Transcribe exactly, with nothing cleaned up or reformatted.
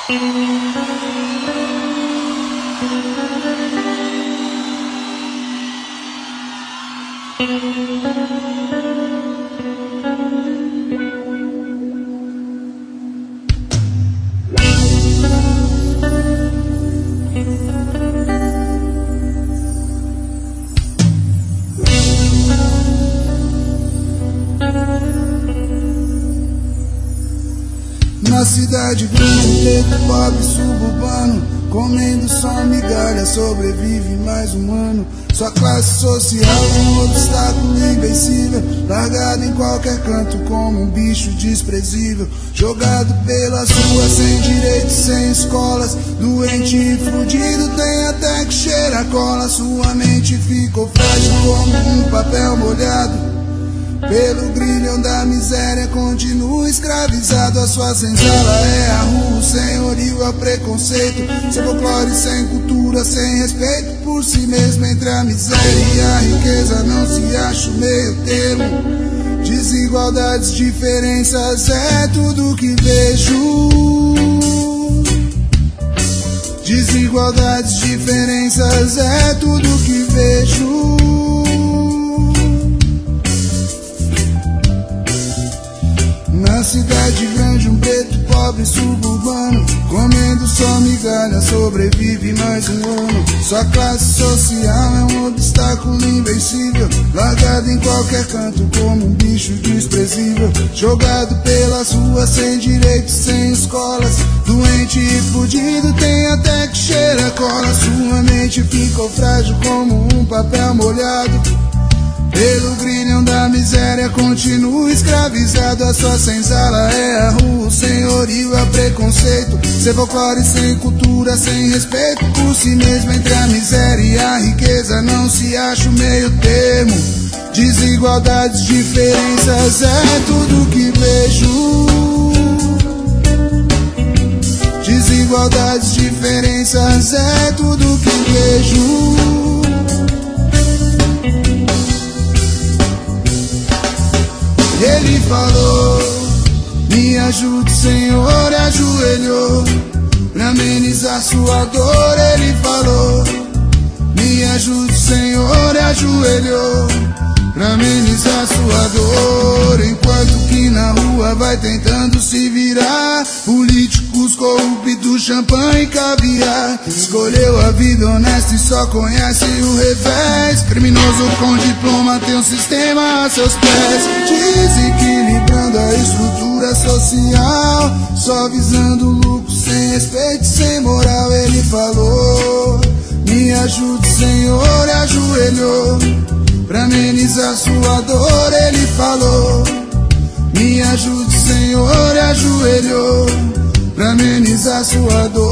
Na cidade grande, preto, pobre, suburbano, comendo só migalha, sobrevive mais um ano. Sua classe social é um obstáculo invencível, largado em qualquer canto como um bicho desprezível, jogado pelas ruas sem direitos, sem escolas, doente e fudido, tem até que cheira cola. Sua mente ficou frágil como um papel molhado pelo grilhão da miséria, continua escravizado. A sua senzala é a rua, o senhorio é o preconceito, seu folclore sem cultura, sem respeito por si mesmo. Entre a miséria e a riqueza não se acha o meio termo. Desigualdades, diferenças é tudo que vejo. Desigualdades, diferenças é tudo que vejo. Na cidade grande, um preto pobre suburbano, comendo só migalha, sobrevive mais um ano. Sua classe social é um obstáculo invencível, largado em qualquer canto como um bicho desprezível, jogado pelas ruas sem direitos, sem escolas, doente e fudido, tem até que cheira cola. Sua mente ficou frágil como um papel molhado pelo grilhão da miséria, continua escravizado. A sua senzala é a rua, o senhorio é o preconceito, seu folclore sem cultura, sem respeito por si mesmo. Entre a miséria e a riqueza não se acha o meio termo. Desigualdades, diferenças é tudo que vejo. Desigualdades, diferenças é tudo que vejo. Ele falou, me ajude, Senhor, e ajoelhou pra amenizar sua dor. Ele falou, me ajude, Senhor, e ajoelhou pra amenizar sua dor. Enquanto que na rua vai tentando se virar, políticos corruptos, champanhe e caviar. Escolheu a vida honesta e só conhece o revés. Criminoso com diploma tem um sistema a seus pés, desequilibrando a estrutura social, só visando lucro, sem respeito, sem moral. Ele falou, me ajude, Senhor, e ajoelhou pra amenizar sua dor. Ele falou, me ajude, Senhor, e ajoelhou pra amenizar sua dor.